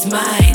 mine.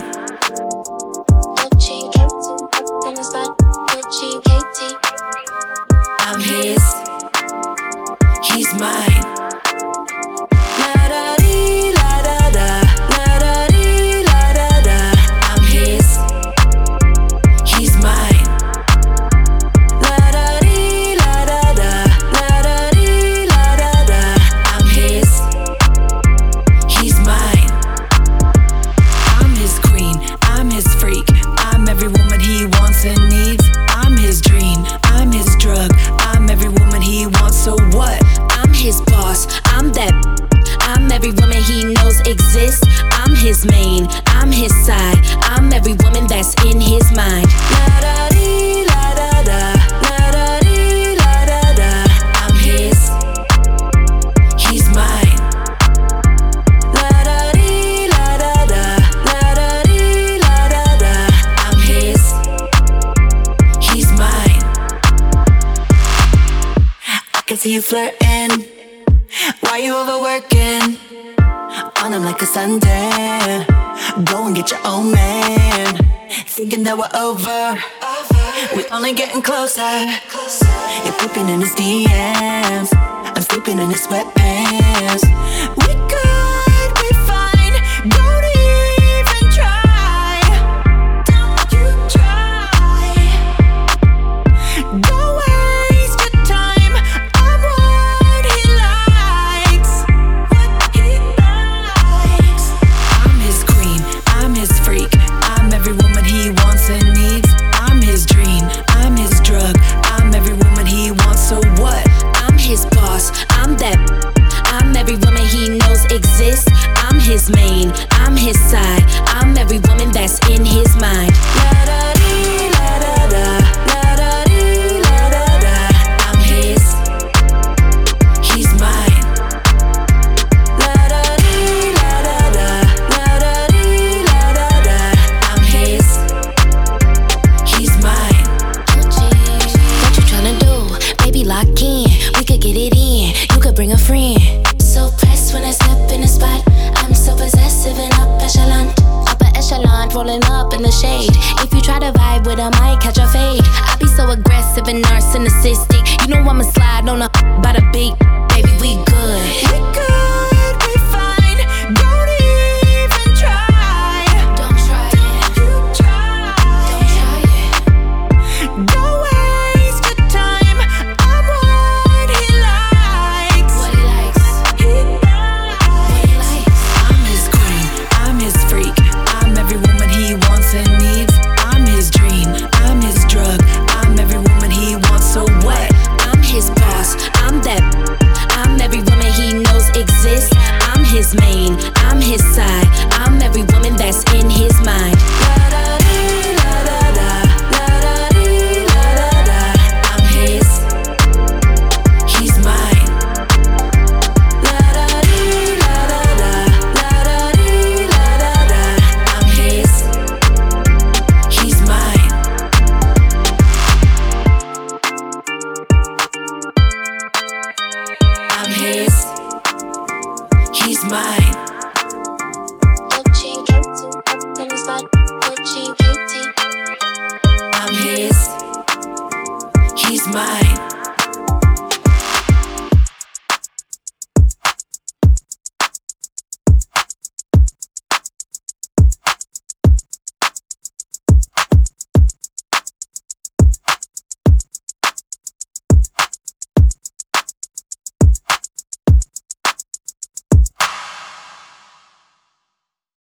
I'm his, he's mine. La da dee, la da da, la da dee, la da da. I'm his, he's mine. La da dee, la da da, la da dee, la da da. I'm his, he's mine. I'm his queen, I'm his freak. I'm every woman he wants and needs. I'm his dream, I'm his drug. I'm every woman he wants, so what? I'm his boss, I'm that. I'm every woman he knows exists. I'm his main, I'm his side. I'm every woman that's in his mind. La da dee, la da da, la da dee, la da da. I'm his, he's mine. La da dee, la da da, la da dee, la da da. I'm his, he's mine. I can see you flirting. Why you overworking on him like a Sunday? Go and get your own man. Thinking that we're over, we're only getting closer. You're peeping in his DMs, I'm sleeping in his sweatpants. We could be fine, don't even try. Don't you try. Don't waste your time. I'm what he likes, what he likes. I'm his queen, I'm his freak. I'm every woman he wants and needs. I'm his dream, I'm his drug. I'm every woman he wants, so what? I'm his boss, I'm that. I'm every woman he knows exists. I'm his main, I'm his side. I'm every woman that's in his mind. La da dee, la da da, la da dee, la da da. I'm his, he's mine. La da dee, la da da, la da dee, la da da. I'm his, he's mine. What you tryna do? Baby, lock in. We could get it in. You could bring a friend. So pressed when I step in the spot. I'm so possessive and upper echelon, rolling up in the shade. If you try to vibe with, I might catch a fade. I be so aggressive and narcissistic. You know I'ma slide on a by the beat. Baby, we good. We could be fine, don't even try. Don't try it. You try. Don't try it. Don't waste your time. I'm what he likes. What he likes. He What he likes. likes. I'm his queen, I'm his freak. I'm every woman he wants and needs. I'm his dream, I'm his drug. I'm every woman he wants, so what? I'm his boss, I'm that. I'm every woman he knows exists. I'm his main, I'm his side. I'm every woman that's in his mind. La da dee, la da da, la da dee, la da da. I'm his, he's mine. La da dee, la da da, la da dee, la da da. I'm his, he's mine. I'm his, he's mine. Gucci, up in the spot, Gucci.